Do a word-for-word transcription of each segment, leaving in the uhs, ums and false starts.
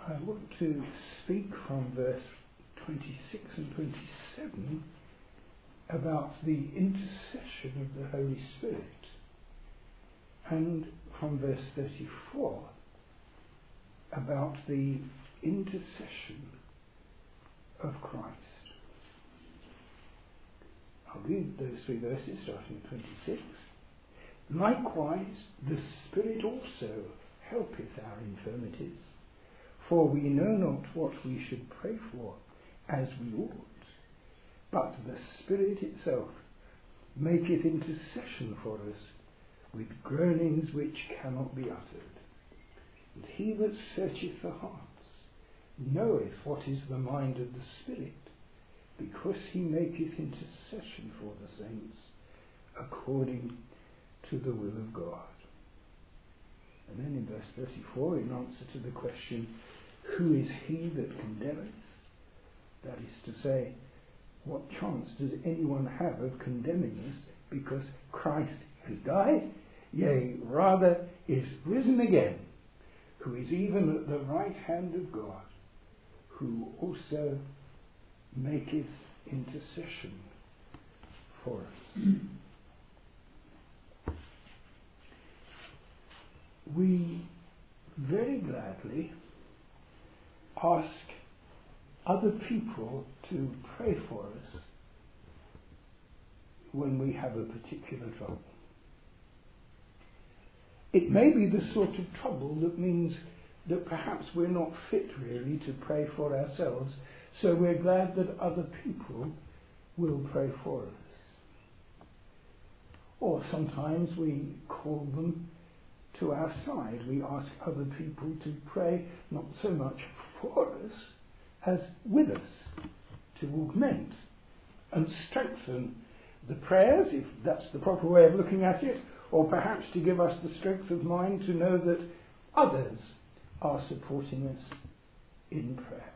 I want to speak from verse twenty-six and twenty-seven about the intercession of the Holy Spirit, and from verse thirty-four about the intercession of Christ. I'll read those three verses starting at twenty-six. Likewise the Spirit also helpeth our infirmities, for we know not what we should pray for as we ought, but the Spirit itself maketh intercession for us with groanings which cannot be uttered. And he that searcheth the hearts knoweth what is the mind of the Spirit, because he maketh intercession for the saints according to the will of God. And then in verse thirty-four, in answer to the question, who is he that condemneth? That is to say, what chance does anyone have of condemning us because Christ has died, yea, rather is risen again, who is even at the right hand of God, who also maketh intercession for us. We very gladly ask other people to pray for us when we have a particular trouble. It may be the sort of trouble that means that perhaps we're not fit really to pray for ourselves, so we're glad that other people will pray for us. Or sometimes we call them to our side. We ask other people to pray not so much for us as with us, to augment and strengthen the prayers, if that's the proper way of looking at it, or perhaps to give us the strength of mind to know that others are supporting us in prayer.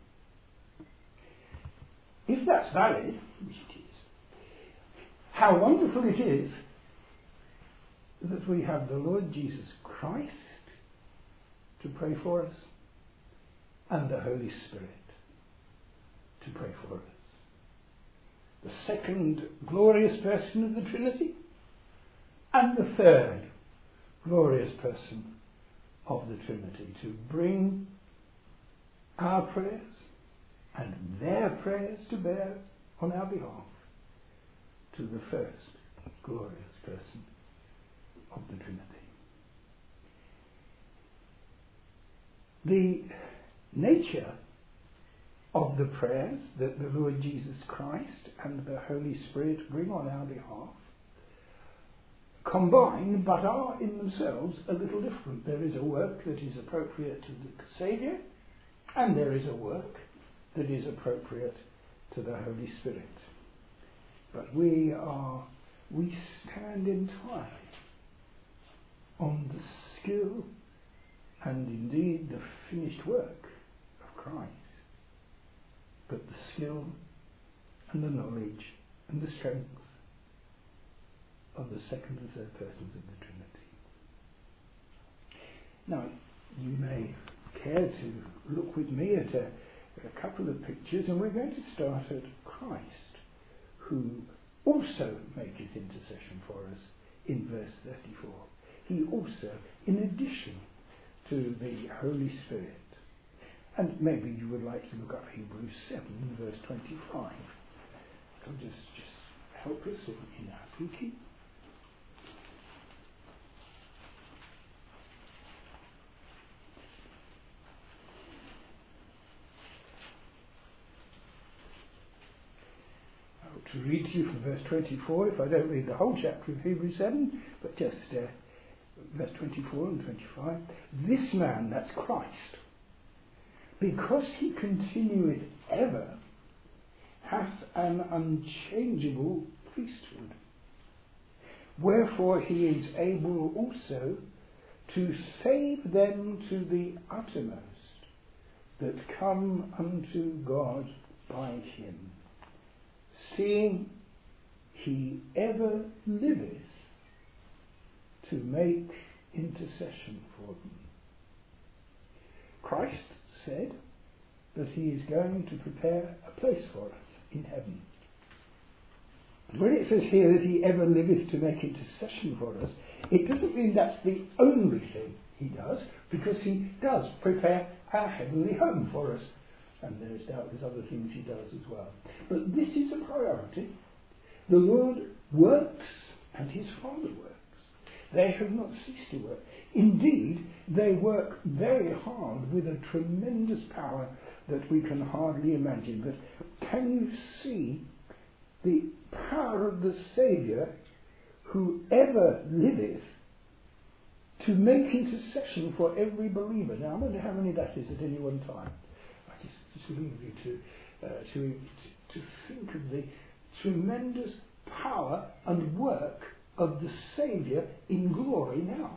If that's valid, which it is, how wonderful it is that we have the Lord Jesus Christ to pray for us and the Holy Spirit to pray for us. The second glorious person of the Trinity and the third glorious person of the Trinity to bring our prayers and their prayers to bear on our behalf to the first glorious person of the Trinity. The nature of the prayers that the Lord Jesus Christ and the Holy Spirit bring on our behalf combine, but are in themselves a little different. There is a work that is appropriate to the Saviour, and there is a work that is appropriate to the Holy Spirit. But we are, we stand entirely on the skill and indeed the finished work of Christ, but the skill and the knowledge and the strength of the second and third persons of the Trinity. Now, you may care to look with me at a, a couple of pictures, and we're going to start at Christ, who also maketh intercession for us in verse thirty-four. He also, in addition to the Holy Spirit. And maybe you would like to look up Hebrews seven, verse twenty-five. It'll just, just help us in, in our thinking. To read to you from verse twenty-four, if I don't read the whole chapter of Hebrews seven, but just uh, verse twenty-four and twenty-five. This man, that's Christ, because he continueth ever, hath an unchangeable priesthood. Wherefore he is able also to save them to the uttermost that come unto God by him, seeing he ever liveth to make intercession for them. Christ said that he is going to prepare a place for us in heaven. When it says here that he ever liveth to make intercession for us, it doesn't mean that's the only thing he does, because he does prepare our heavenly home for us. And there is doubtless other things he does as well. But this is a priority. The Lord works, and his Father works. They have not ceased to work. Indeed, they work very hard with a tremendous power that we can hardly imagine. But can you see the power of the Saviour who ever liveth to make intercession for every believer? Now, I wonder how many that is at any one time. I just, just leave you to, uh, to, to think of the tremendous power and work of the Saviour in glory now.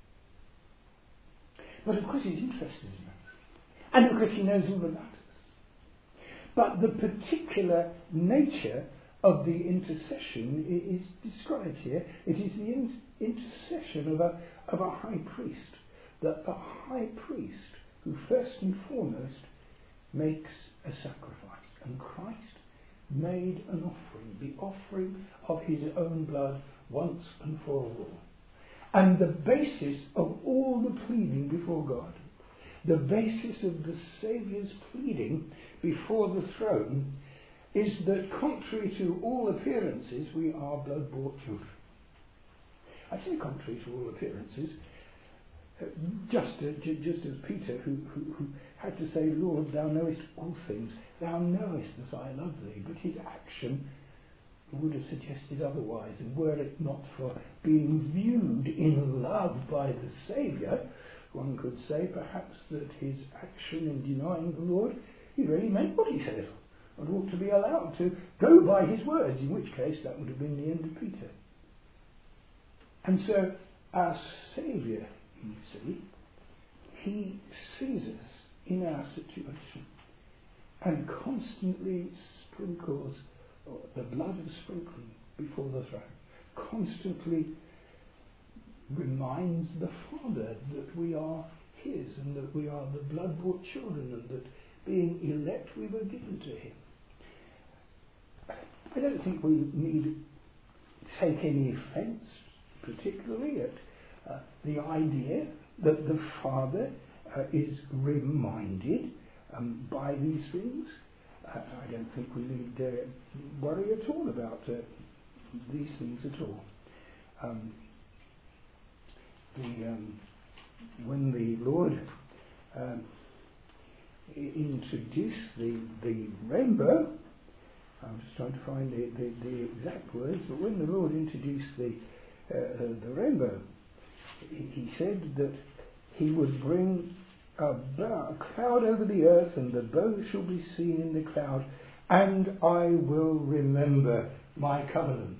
But of course he's interested in us. And of course he knows all about us. But the particular nature of the intercession is described here. It is the in- intercession of a, of a high priest. That a high priest who first and foremost makes a sacrifice. And Christ made an offering, the offering of his own blood once and for all. And the basis of all the pleading before God, the basis of the Saviour's pleading before the throne, is that contrary to all appearances, we are blood-bought children. I say contrary to all appearances, uh, just, uh, j- just as Peter, who, who, who had to say, Lord, thou knowest all things, thou knowest that I love thee, but his action would have suggested otherwise, and were it not for being viewed in love by the Saviour, one could say perhaps that his action in denying the Lord, he really meant what he said, and ought to be allowed to go by his words, in which case that would have been the end of Peter. And so our Saviour, you see, he sees us in our situation and constantly sprinkles the blood of sprinkling before the throne, constantly reminds the Father that we are his and that we are the blood-bought children and that being elect we were given to him. I don't think we need take any offence particularly at uh, the idea that the Father uh, is reminded um, by these things. Uh, I don't think we need uh, worry at all about uh, these things at all. Um, the, um, when the Lord um, introduced the, the rainbow, I'm just trying to find the, the, the exact words, but when the Lord introduced the, uh, uh, the rainbow, he, he said that he would bring a, bow, a cloud over the earth, and the bow shall be seen in the cloud, and I will remember my covenant.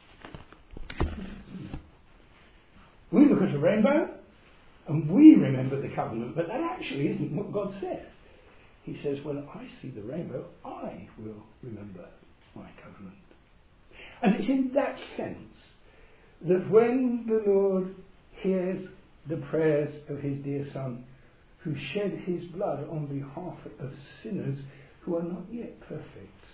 We look at a rainbow, and we remember the covenant, but that actually isn't what God said. He says, when I see the rainbow, I will remember my covenant. And it's in that sense that when the Lord hears the prayers of his dear Son, who shed his blood on behalf of sinners who are not yet perfect,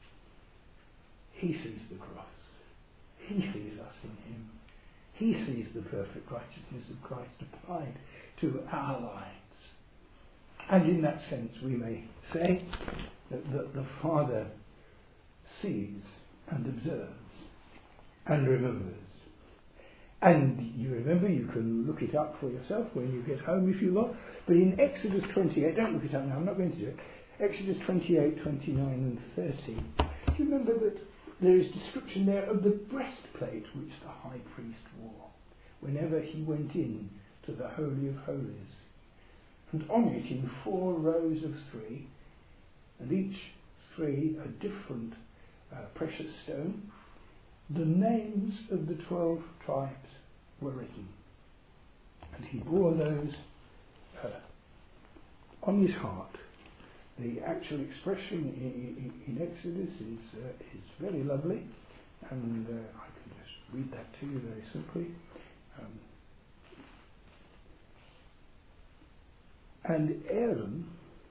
he sees the cross. He sees us in him. He sees the perfect righteousness of Christ applied to our lives. And in that sense we may say that, that the Father sees and observes and remembers. And you remember, you can look it up for yourself when you get home if you like, but in Exodus twenty-eight, don't look it up now, I'm not going to do it, Exodus twenty-eight, twenty-nine and thirty, do you remember that there is description there of the breastplate which the high priest wore whenever he went in to the Holy of Holies? And on it, in four rows of three, and each three a different uh, precious stone, the names of the twelve tribes were written. And he bore those uh, on his heart. The actual expression in, in, in Exodus is, uh, is very lovely, and uh, I can just read that to you very simply. Um, And Aaron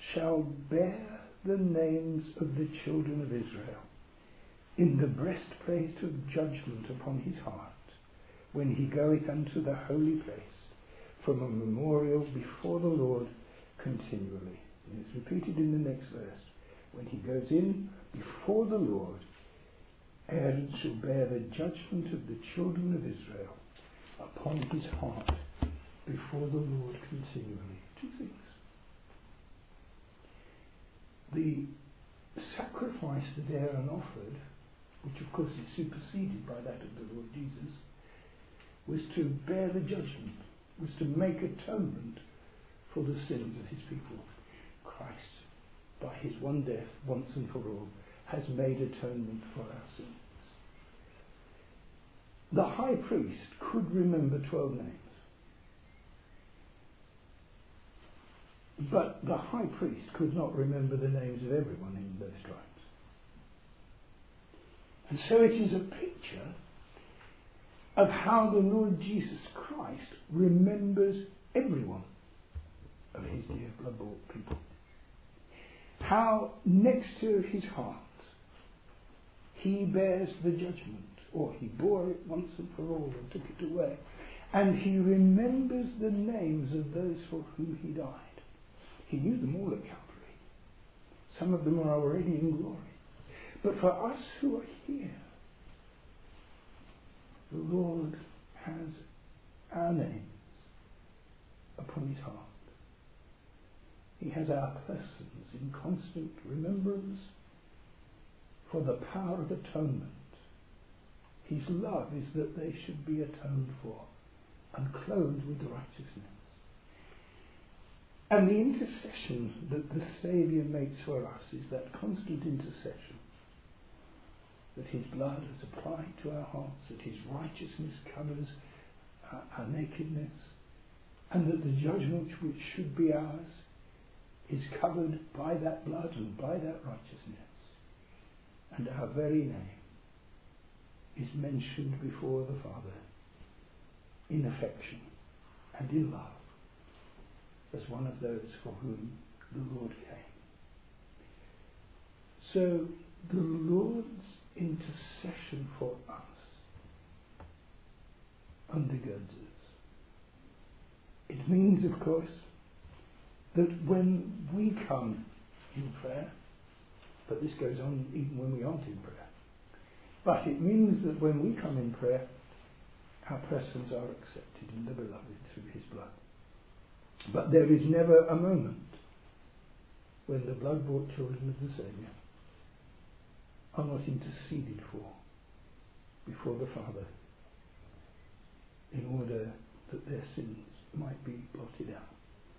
shall bear the names of the children of Israel in the breastplate of judgment upon his heart, when he goeth unto the holy place, from a memorial before the Lord continually. And it's repeated in the next verse. When he goes in before the Lord, Aaron shall bear the judgment of the children of Israel upon his heart before the Lord continually. Two things. The sacrifice that Aaron offered, which of course is superseded by that of the Lord Jesus, was to bear the judgment, was to make atonement for the sins of his people. Christ, by his one death, once and for all, has made atonement for our sins. The high priest could remember twelve names. But the high priest could not remember the names of everyone in those tribes. And so it is a picture of how the Lord Jesus Christ remembers everyone of his dear blood-bought people. How next to his heart he bears the judgment, or he bore it once and for all and took it away, and he remembers the names of those for whom he died. He knew them all at Calvary. Some of them are already in glory. But for us who are here, the Lord has our names upon his heart. He has our persons in constant remembrance for the power of atonement. His love is that they should be atoned for and clothed with righteousness. And the intercession that the Saviour makes for us is that constant intercession, that his blood is applied to our hearts, that his righteousness covers our, our nakedness, and that the judgment which should be ours is covered by that blood and by that righteousness. And our very name is mentioned before the Father in affection and in love, as one of those for whom the Lord came. So the Lord's intercession for us undergirds us. It means, of course, that when we come in prayer, but this goes on even when we aren't in prayer, but it means that when we come in prayer, our persons are accepted in the Beloved through his blood. But there is never a moment when the blood-bought children of the Saviour are not interceded for before the Father in order that their sins might be blotted out.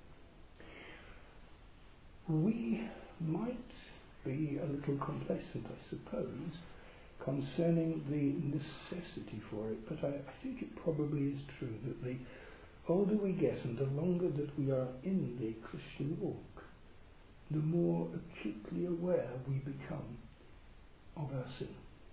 We might be a little complacent, I suppose, concerning the necessity for it, but I, I think it probably is true that the older we get and the longer that we are in the Christian walk, the more acutely aware we become of our sin.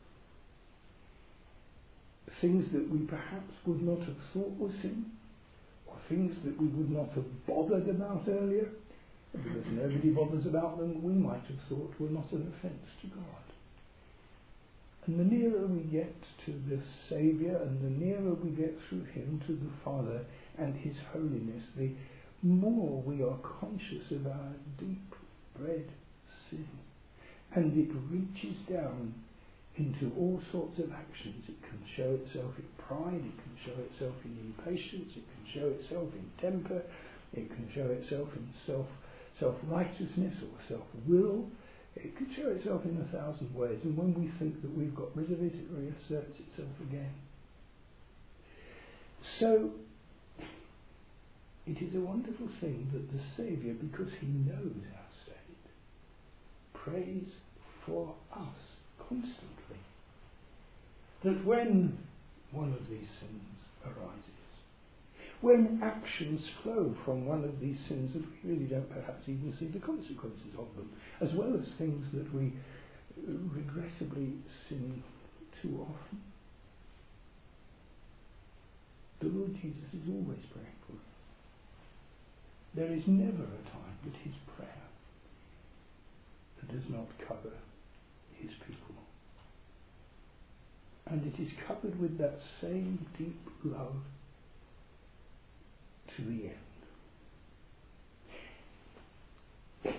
Things that we perhaps would not have thought were sin, or things that we would not have bothered about earlier, because nobody bothers about them, we might have thought were not an offence to God. And the nearer we get to the Saviour, and the nearer we get through him to the Father and his holiness, the more we are conscious of our deep-bred sin. And it reaches down into all sorts of actions. It can show itself in pride, it can show itself in impatience, it can show itself in temper, it can show itself in self, self-righteousness or self-will. It can show itself in a thousand ways, and when we think that we've got rid of it, it reasserts itself again. So, it is a wonderful thing that the Saviour, because he knows our state, prays for us constantly. That when one of these sins arises, when actions flow from one of these sins that we really don't perhaps even see the consequences of them, as well as things that we regrettably sin too often, the Lord Jesus is always praying for us. There is never a time that his prayer does not cover his people. And it is covered with that same deep love to the end.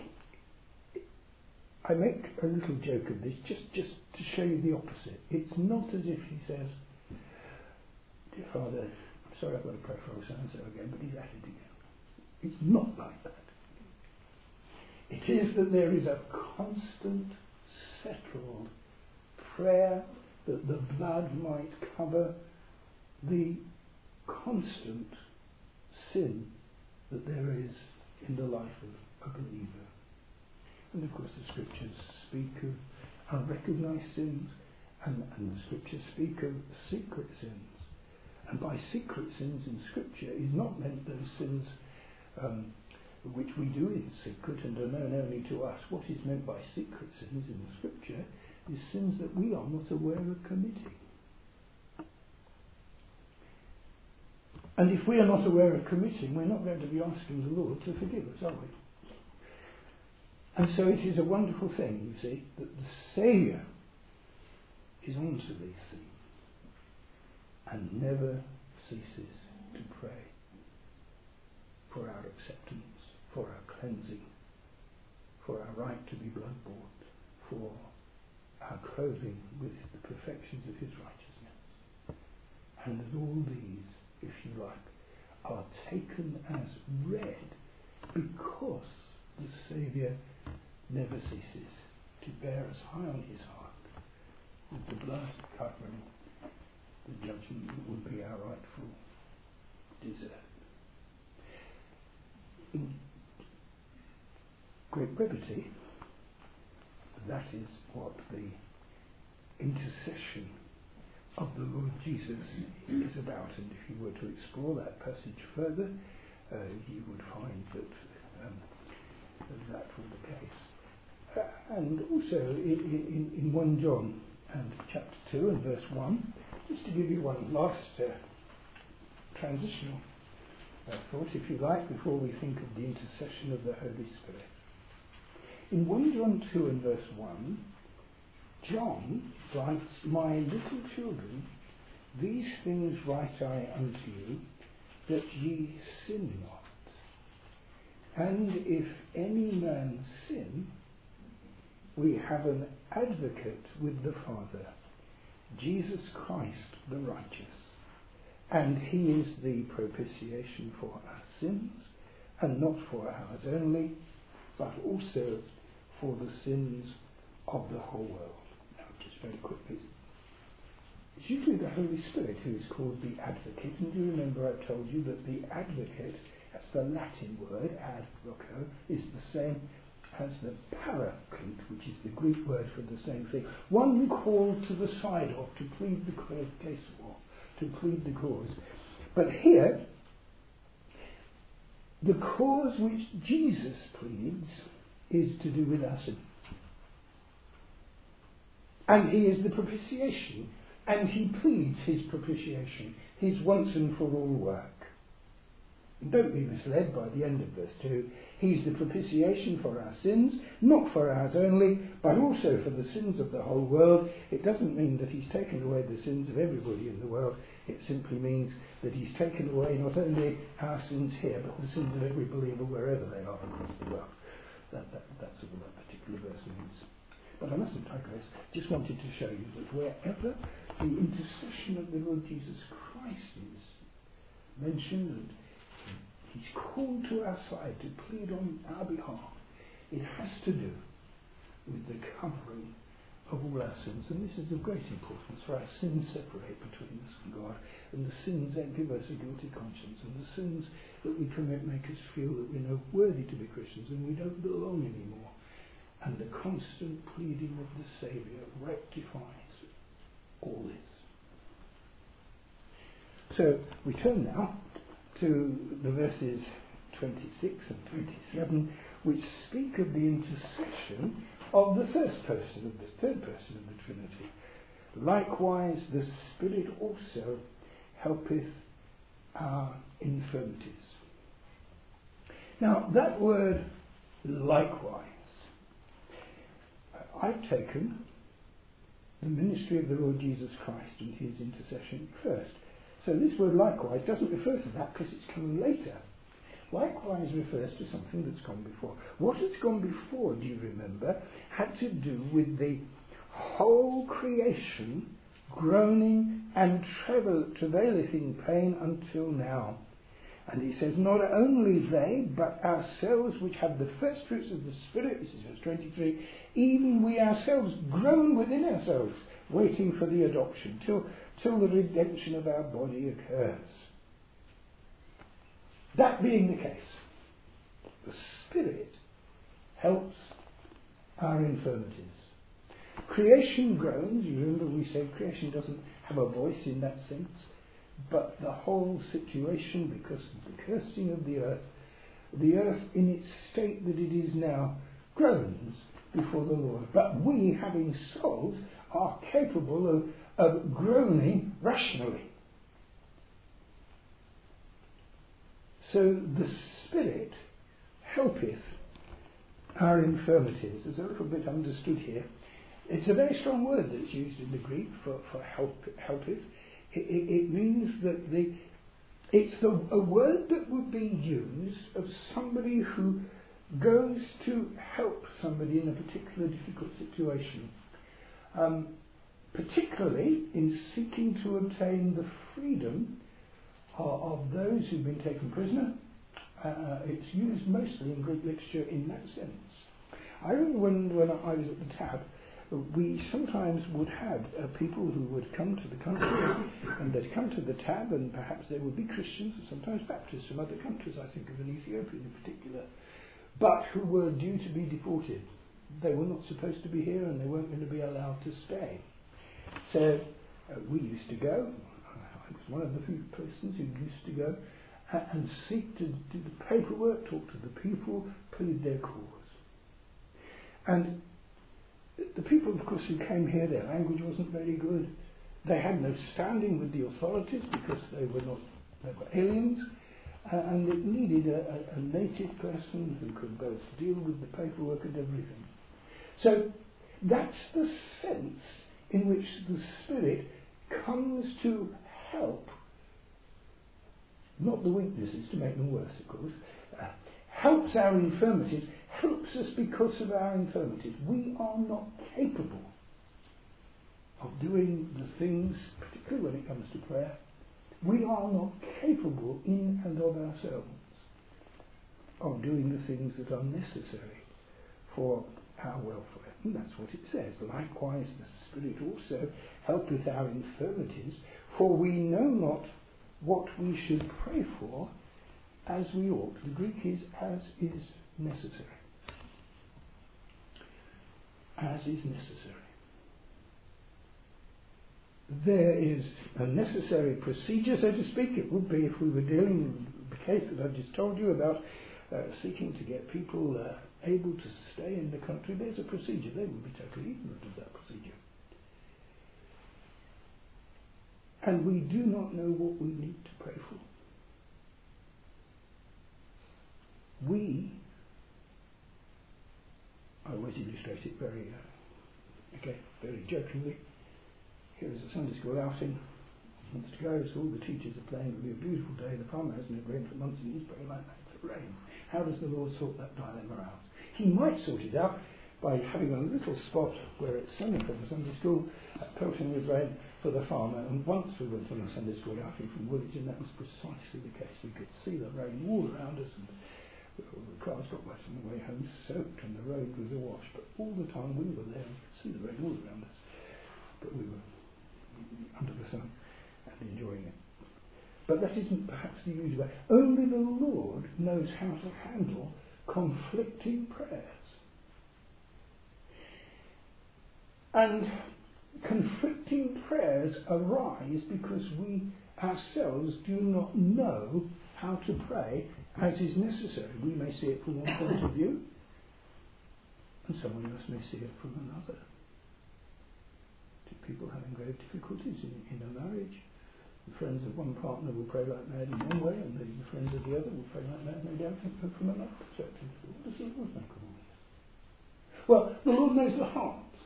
I make a little joke of this just, just to show you the opposite. It's not as if he says, "Dear Father, I'm sorry I've got to pray for old so-and-so again, but he's at it again." It's not like that. It is that there is a constant, settled prayer that the blood might cover the constant sin that there is in the life of a believer. And of course the scriptures speak of unrecognised sins, and, and the scriptures speak of secret sins. And by secret sins in scripture is not meant those sins um, which we do in secret and are known only to us. What is meant by secret sins in the scripture is sins that we are not aware of committing. And if we are not aware of committing, we're not going to be asking the Lord to forgive us, are we? And so it is a wonderful thing, you see, that the Saviour is on to these things and never ceases to pray for our acceptance, for our cleansing, for our right to be blood-bought, for our clothing with the perfections of his righteousness. And that all these, if you like, are taken as read because the Saviour never ceases to bear us high on his heart with the blood covering the judgment that would be our rightful desert. In great brevity, that is what the intercession of the Lord Jesus is about. And if you were to explore that passage further, uh, you would find that um, that was the case. Uh, and also in, in, in First John and chapter two and verse one, just to give you one last uh, transitional uh, thought, if you like, before we think of the intercession of the Holy Spirit. In First John two and verse one, John writes, "My little children, these things write I unto you, that ye sin not. And if any man sin, we have an advocate with the Father, Jesus Christ the righteous. And he is the propitiation for our sins, and not for ours only, but also for the sins of the whole world." Now, just very quickly, it's usually the Holy Spirit who is called the advocate. And do you remember I told you that the advocate, that's the Latin word, advoco, is the same as the paraclete, which is the Greek word for the same thing. One called to the side of, to plead the case for, to plead the cause. But here, the cause which Jesus pleads is to do with our sin. And he is the propitiation, and he pleads his propitiation, his once and for all work. And don't be misled by the end of verse two. He's the propitiation for our sins, not for ours only, but also for the sins of the whole world. It doesn't mean that he's taken away the sins of everybody in the world. It simply means that he's taken away not only our sins here, but the sins of every believer wherever they are across the world. That, that, that's all that particular verse means. But I mustn't digress. Just wanted to show you that wherever the intercession of the Lord Jesus Christ is mentioned, and he's called to our side to plead on our behalf, it has to do with the covering of all our sins. And this is of great importance, for our sins separate between us and God, and the sins that give us a guilty conscience, and the sins that we commit make us feel that we're not worthy to be Christians and we don't belong anymore. And the constant pleading of the Saviour rectifies all this. So we turn now to the verses twenty-six and twenty-seven, which speak of the intercession of the first person, of the third person of the Trinity. "Likewise the Spirit also helpeth our infirmities." Now that word "likewise" I've taken the ministry of the Lord Jesus Christ and his intercession first. So this word likewise doesn't refer to that because it's coming later. Likewise refers to something that's gone before. What has gone before, do you remember, had to do with the whole creation groaning and travaileth in pain until now. And he says, not only they, but ourselves which have the first fruits of the Spirit, this is verse twenty-three, even we ourselves groan within ourselves, waiting for the adoption, till, till the redemption of our body occurs. That being the case, the Spirit helps our infirmities. Creation groans. You remember we said creation doesn't have a voice in that sense, but the whole situation, because of the cursing of the earth, the earth in its state that it is now groans before the Lord. But we, having souls, are capable of, of groaning rationally. So the Spirit helpeth our infirmities. There's a little bit understood here. It's a very strong word that's used in the Greek for, for help, helpeth. It, it, it means that the it's the, a word that would be used of somebody who goes to help somebody in a particular difficult situation, um, particularly in seeking to obtain the freedom of, of those who've been taken prisoner. Uh, it's used mostly in Greek literature in that sense. I remember when, when I was at the Tab, we sometimes would have uh, people who would come to the country and they'd come to the Tab, and perhaps they would be Christians and sometimes Baptists from other countries, I think of an Ethiopian in particular, but who were due to be deported. They were not supposed to be here and they weren't going to be allowed to stay. So uh, we used to go, I was one of the few persons who used to go uh, and seek to do the paperwork, talk to the people, plead their cause. And the people, of course, who came here, their language wasn't very good. They had no standing with the authorities because they were not, they were aliens, uh, and it needed a, a, a native person who could both deal with the paperwork and everything. So that's the sense in which the Spirit comes to help, not the weaknesses to make them worse, of course, uh, helps our infirmities, helps us because of our infirmities. We are not capable of doing the things, particularly when it comes to prayer, we are not capable in and of ourselves of doing the things that are necessary for our welfare. And that's what it says. Likewise, the Spirit also helpeth our infirmities, for we know not what we should pray for as we ought. The Greek is as is necessary. As is necessary. There is a necessary procedure, so to speak. It would be if we were dealing with the case that I've just told you about, uh, seeking to get people uh, able to stay in the country. There's a procedure. They would be totally ignorant of that procedure. And we do not know what we need to pray for. We, I always illustrate it very, uh, okay, very jokingly. Here is a Sunday school outing, months to go, so all the teachers are playing. It'll be a beautiful day. The farmer hasn't had rain for months and he's praying like that for rain. How does the Lord sort that dilemma out? He might sort it out by having a little spot where it's sunny from the Sunday school, uh, pelting with rain for the farmer. And once we went on a Sunday school outing from Woolwich, and that was precisely the case. We could see the rain all around us, and the cars got wet on the way home, soaked, and the road was awash. But all the time we were there, we could see the rain all around us. But we were under the sun and enjoying it. But that isn't perhaps the usual way. Only the Lord knows how to handle conflicting prayers. And conflicting prayers arise because we ourselves do not know how to pray as is necessary. We may see it from one point of view, and someone else may see it from another. People having grave difficulties in, in a marriage, the friends of one partner will pray like mad in one way, and the friends of the other will pray like mad, no doubt, from another perspective. What does the Lord make of all this? Well, the Lord knows the hearts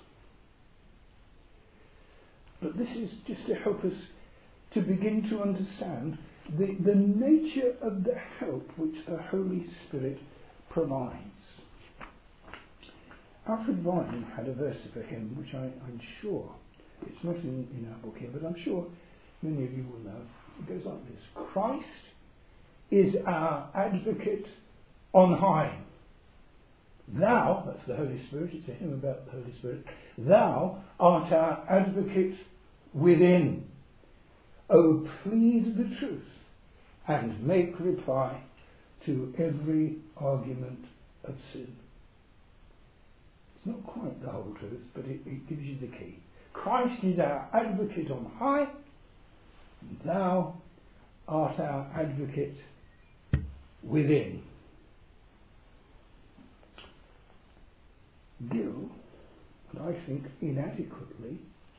But this is just to help us to begin to understand the, the nature of the help which the Holy Spirit provides. Alfred Vine had a verse of a hymn which I, I'm sure, it's not in, in our book here, but I'm sure many of you will know. It goes like this: Christ is our advocate on high. Thou, that's the Holy Spirit, it's a hymn about the Holy Spirit, thou art our advocate within. O plead the truth and make reply to every argument of sin. It's not quite the whole truth, but it, it gives you the key. Christ is our advocate on high, and thou art our advocate within. Gill, and I think inadequately,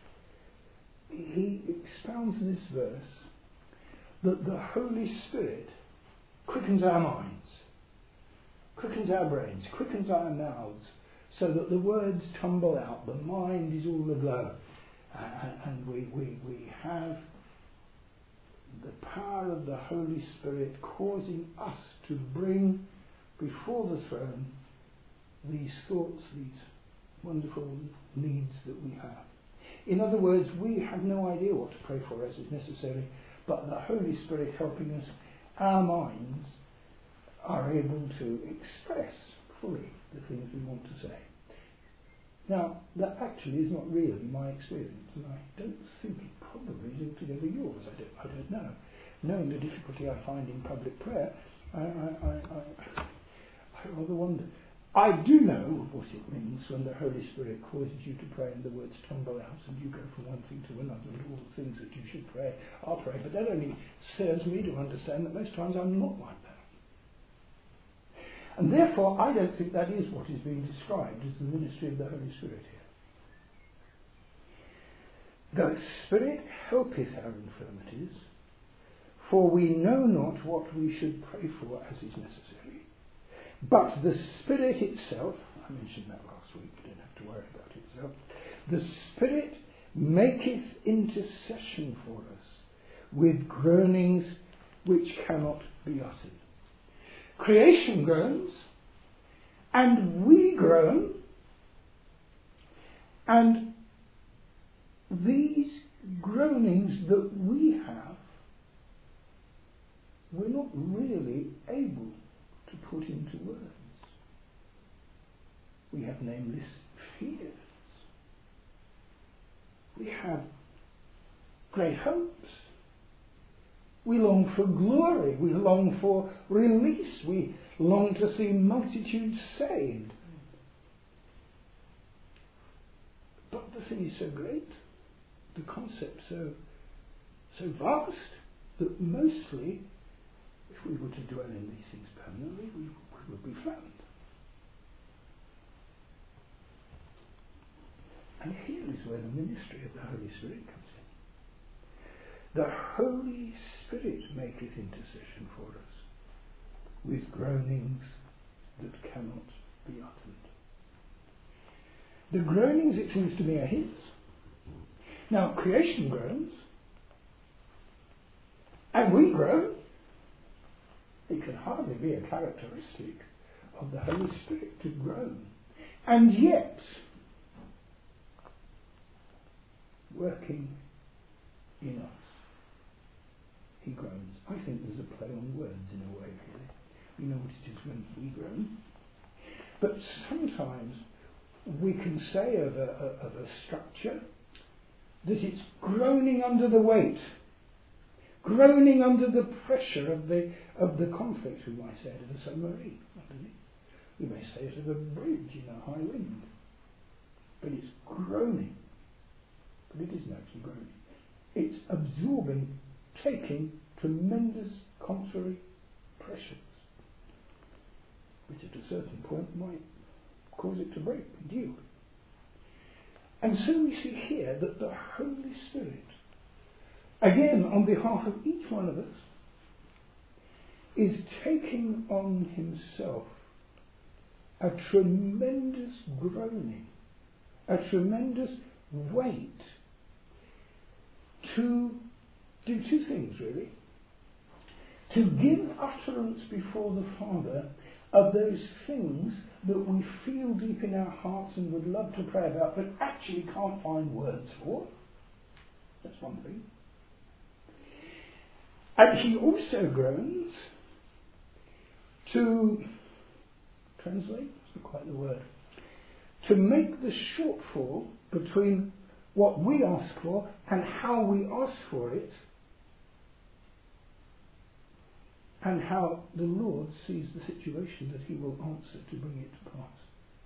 he expounds this verse that the Holy Spirit quickens our minds, quickens our brains, quickens our mouths, so that the words tumble out, the mind is all aglow, uh, and we, we, we have the power of the Holy Spirit causing us to bring before the throne these thoughts, these wonderful needs that we have. In other words, we have no idea what to pray for as is necessary, but the Holy Spirit helping us, our minds are able to express fully the things we want to say. Now, that actually is not really my experience, and I don't think it probably is altogether yours. I don't, I don't know. Knowing the difficulty I find in public prayer, I, I, I, I, I rather wonder. I do know what it means when the Holy Spirit causes you to pray and the words tumble out and you go from one thing to another and all the things that you should pray are prayed. But that only serves me to understand that most times I'm not like that. And therefore I don't think that is what is being described as the ministry of the Holy Spirit here. The Spirit helpeth our infirmities, for we know not what we should pray for as is necessary. But the Spirit itself, I mentioned that last week, you don't have to worry about it itself, the Spirit maketh intercession for us with groanings which cannot be uttered. Creation groans, and we groan, and these groanings that we have, we're not really able to put into words. We have nameless fears. We have great hopes. We long for glory. We long for release. We long to see multitudes saved. But the thing is so great, the concept so so vast, that mostly, if we were to dwell in these things permanently, we, we would be flattened. And here is where the ministry of the Holy Spirit comes in. The Holy Spirit maketh intercession for us with groanings that cannot be uttered. The groanings, it seems to me, are his. Now, creation groans, and we groan. It can hardly be a characteristic of the Holy Spirit to groan. And yet, working in us, he groans. I think there's a play on words in a way, really. We know what it is when we groan. But sometimes we can say of a, of a structure that it's groaning under the weight, groaning under the pressure of the of the conflict, we might say it of a submarine underneath. We may say it of a bridge in a high wind. But it's groaning. But it isn't actually groaning. It's absorbing, taking tremendous contrary pressures, which at a certain point might cause it to break and yield. And so we see here that the Holy Spirit, again on behalf of each one of us, is taking on himself a tremendous groaning, a tremendous weight to do two things, really. To give utterance before the Father of those things that we feel deep in our hearts and would love to pray about, but actually can't find words for. That's one thing. And he also groans to translate, that's not quite the word, to make the shortfall between what we ask for and how we ask for it, and how the Lord sees the situation that he will answer to bring it to pass.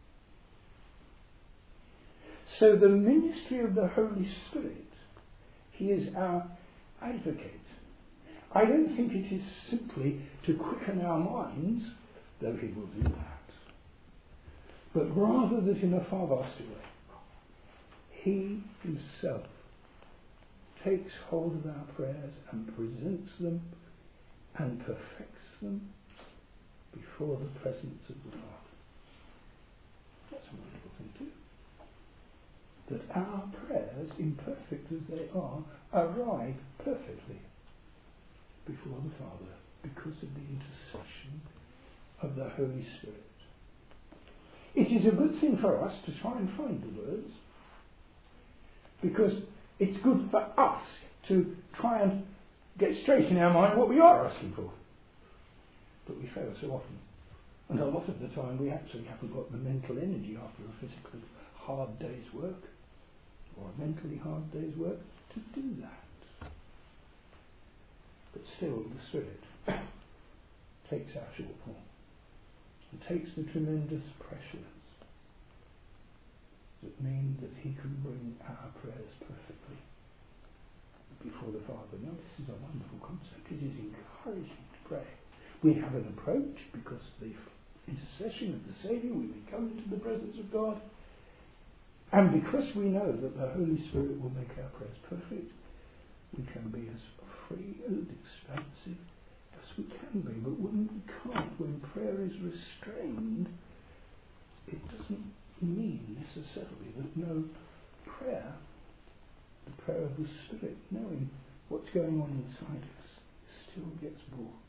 So the ministry of the Holy Spirit, he is our advocate. I don't think it is simply to quicken our minds, though he will do that, but rather that in a far vaster way, he himself takes hold of our prayers and presents them and perfects them before the presence of the Father. That's a wonderful thing too. That our prayers, imperfect as they are, arrive perfectly before the Father because of the intercession of the Holy Spirit. It is a good thing for us to try and find the words, because it's good for us to try and get straight in our mind what we are asking for. But we fail so often. And a lot of the time we actually haven't got the mental energy after a physically hard day's work, or a mentally hard day's work, to do that. But still the Spirit takes our shortfall and takes the tremendous pressures that mean that he can bring our prayers perfectly before the Father. Now this is a wonderful concept. It is encouraging to pray. We have an approach because of the intercession of the Saviour, we may come into the presence of God, and because we know that the Holy Spirit will make our prayers perfect, we can be as free and expansive as we can be. But when we can't, when prayer is restrained, it doesn't mean necessarily that no prayer, the prayer of the Spirit, knowing what's going on inside us, still gets brought.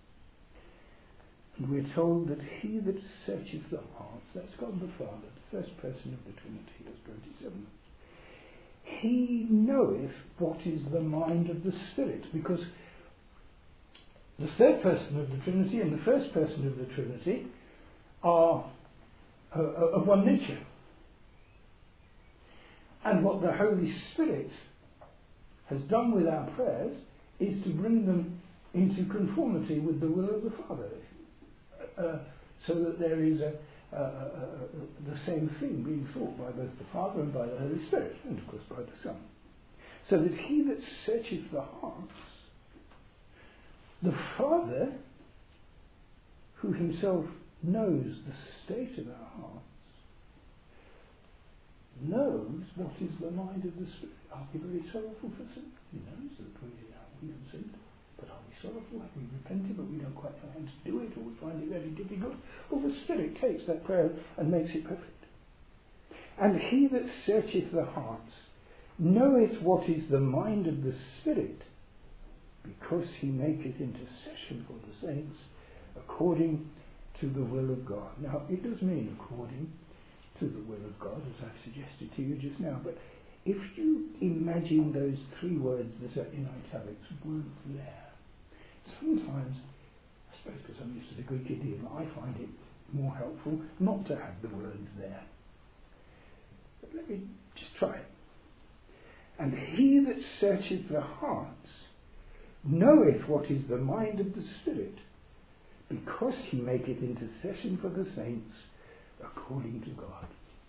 And we're told that he that searcheth the hearts, that's God the Father, the first person of the Trinity, verse twenty-seven, he knoweth what is the mind of the Spirit, because the third person of the Trinity and the first person of the Trinity are uh, of one nature. And what the Holy Spirit has done with our prayers is to bring them into conformity with the will of the Father, uh, so that there is a, a, a, a, the same thing being thought by both the Father and by the Holy Spirit, and of course by the Son. So that he that searcheth the hearts, the Father, who himself knows the state of our hearts, knows what is the mind of the Spirit. Are we very sorrowful for sin? He knows that we, uh, we have sinned. But are we sorrowful? Have we repented, but we don't quite know how to do it, or we find it very difficult? Well, the Spirit takes that prayer and makes it perfect. And he that searcheth the hearts knoweth what is the mind of the Spirit, because he maketh intercession for the saints according to the will of God. Now, it does mean according to the will of God, as I've suggested to you just now, but if you imagine those three words that are in italics weren't there, sometimes, I suppose because I'm used to the Greek idiom, I find it more helpful not to have the words there. But let me just try it. And he that searcheth the hearts knoweth what is the mind of the Spirit, because he maketh intercession for the saints according to God.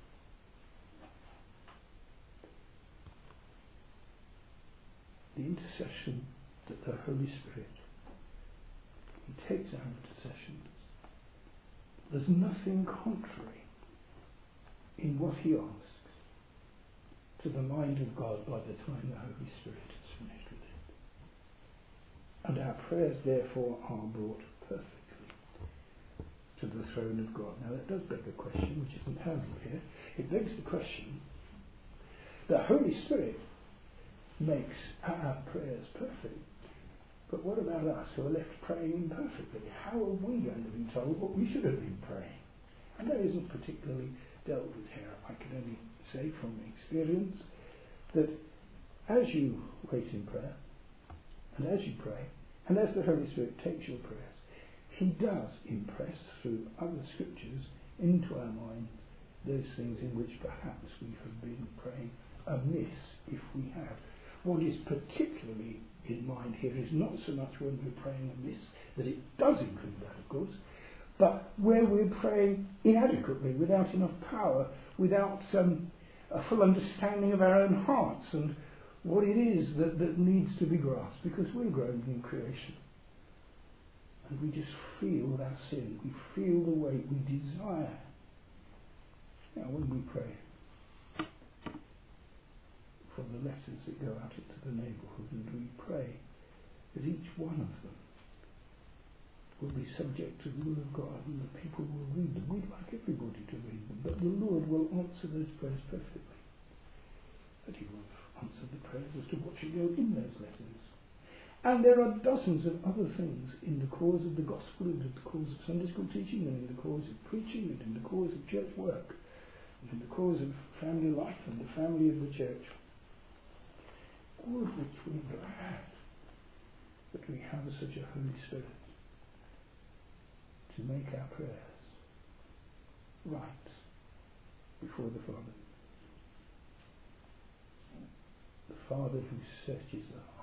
The intercession that the Holy Spirit, he takes our intercessions. There's nothing contrary in what he asks to the mind of God by the time the Holy Spirit has finished with it. And our prayers therefore are brought perfectly to the throne of God. Now that does beg a question which isn't handled here. It begs the question, the Holy Spirit makes our prayers perfect. But what about us who are left praying imperfectly? How are we going to be told what we should have been praying? And that isn't particularly dealt with here. I can only say from experience that as you wait in prayer, and as you pray, and as the Holy Spirit takes your prayers, He does impress through other scriptures into our minds those things in which perhaps we have been praying amiss, if we have. What is particularly in mind here is not so much when we're praying amiss, that it does include that, of course, but where we're praying inadequately, without enough power, without um, a full understanding of our own hearts and what it is that, that needs to be grasped, because we're growing in creation. And we just feel our sin. We feel the weight. We desire. Now, when we pray for the letters that go out into the neighbourhood, and we pray that each one of them will be subject to the will of God, and the people will read them. We'd like everybody to read them, but the Lord will answer those prayers perfectly. But He will answer the prayers as to what should go in those letters. And there are dozens of other things in the cause of the gospel, and in the cause of Sunday school teaching, and in the cause of preaching, and in the cause of church work, and in the cause of family life and the family of the church, all of which we're glad that we have such a Holy Spirit to make our prayers right before the Father. The Father who searches the heart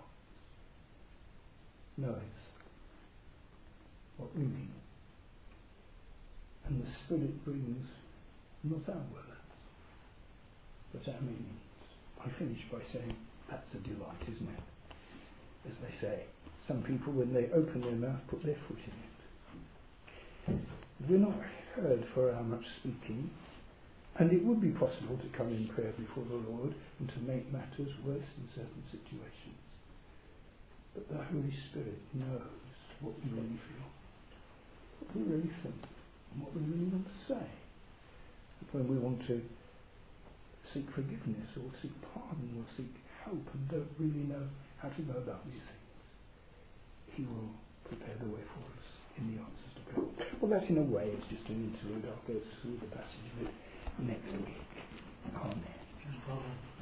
knows what we mean, and the Spirit brings not our words but our meanings. I finish by saying that's a delight, isn't it? As they say, some people when they open their mouth put their foot in it. We're not heard for our much speaking, and it would be possible to come in prayer before the Lord and to make matters worse in certain situations. But the Holy Spirit knows what we really feel, what we really think, and what we really want to say. And when we want to seek forgiveness or seek pardon or seek help and don't really know how to go about these things, He will prepare the way for us in the answers to prayer. Well, that in a way is just an interlude. I'll go through the passage a bit next week. Amen.